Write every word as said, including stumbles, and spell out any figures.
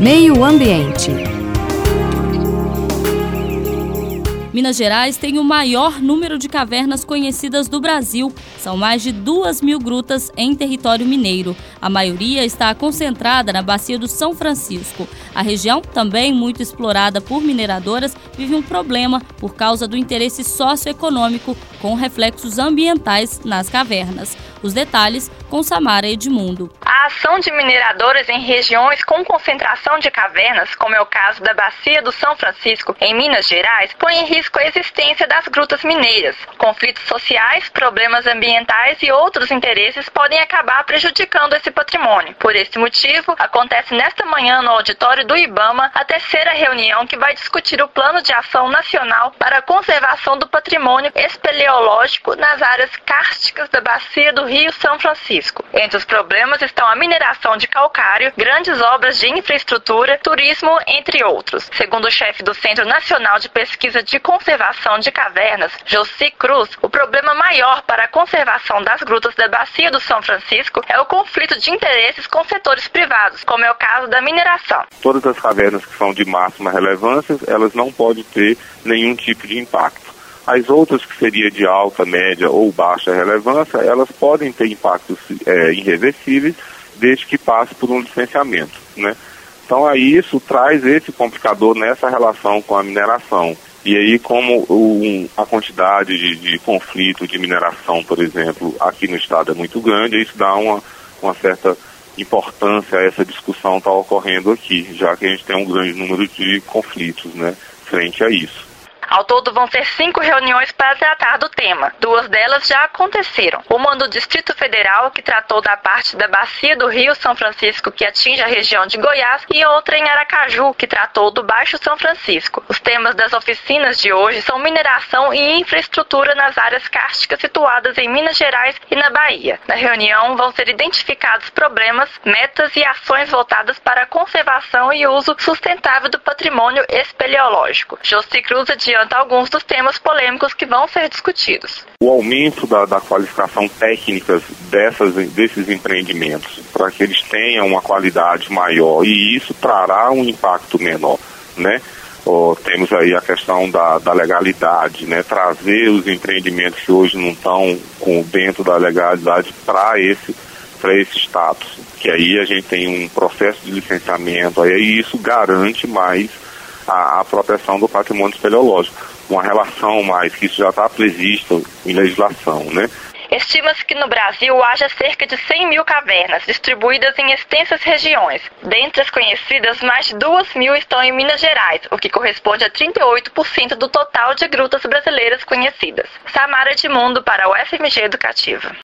Meio Ambiente. Minas Gerais tem o maior número de cavernas conhecidas do Brasil. São mais de duas mil grutas em território mineiro. A maioria está concentrada na Bacia do São Francisco. A região, também muito explorada por mineradoras, vive um problema por causa do interesse socioeconômico com reflexos ambientais nas cavernas. Os detalhes com Samara Edmundo. A ação de mineradoras em regiões com concentração de cavernas, como é o caso da Bacia do São Francisco, em Minas Gerais, põe em risco a existência das grutas mineiras. Conflitos sociais, problemas ambientais e outros interesses podem acabar prejudicando esse patrimônio. Por esse motivo, acontece nesta manhã no auditório do IBAMA a terceira reunião que vai discutir o Plano de Ação Nacional para a Conservação do Patrimônio Espeleológico nas áreas kársticas da Bacia do Rio São Francisco. Entre os problemas estão a mineração de calcário, grandes obras de infraestrutura, turismo, entre outros. Segundo o chefe do Centro Nacional de Pesquisa de Conservação de Cavernas, Jossi Cruz, o problema maior para a conservação das grutas da Bacia do São Francisco é o conflito de interesses com setores privados, como é o caso da mineração. Todas as cavernas que são de máxima relevância, elas não podem ter nenhum tipo de impacto. As outras que seria de alta, média ou baixa relevância, elas podem ter impactos é, irreversíveis, desde que passe por um licenciamento, né? Então aí isso traz esse complicador nessa relação com a mineração. E aí como o, a quantidade de, de conflito de mineração, por exemplo, aqui no estado é muito grande, isso dá uma, uma certa importância a essa discussão estar ocorrendo aqui, já que a gente tem um grande número de conflitos, né, frente a isso. Ao todo vão ser cinco reuniões para tratar do tema. Duas delas já aconteceram. Uma do Distrito Federal, que tratou da parte da Bacia do Rio São Francisco, que atinge a região de Goiás, e outra em Aracaju, que tratou do Baixo São Francisco. Os temas das oficinas de hoje são mineração e infraestrutura nas áreas kársticas situadas em Minas Gerais e na Bahia. Na reunião vão ser identificados problemas, metas e ações voltadas para a conservação e uso sustentável do patrimônio espeleológico. Jossi Cruz adianta alguns dos temas polêmicos que vão ser discutidos. O aumento da, da qualificação técnica dessas, desses empreendimentos, para que eles tenham uma qualidade maior, e isso trará um impacto menor, né? Oh, temos aí a questão da, da legalidade, né? Trazer os empreendimentos que hoje não estão com, dentro da legalidade para esse, para esse status, que aí a gente tem um processo de licenciamento, aí isso garante mais A, a proteção do patrimônio espeleológico, uma relação mais, que isso já está previsto em legislação, né? Estima-se que no Brasil haja cerca de cem mil cavernas, distribuídas em extensas regiões. Dentre as conhecidas, mais de duas mil estão em Minas Gerais, o que corresponde a trinta e oito por cento do total de grutas brasileiras conhecidas. Samara Edmundo para o F M G Educativa.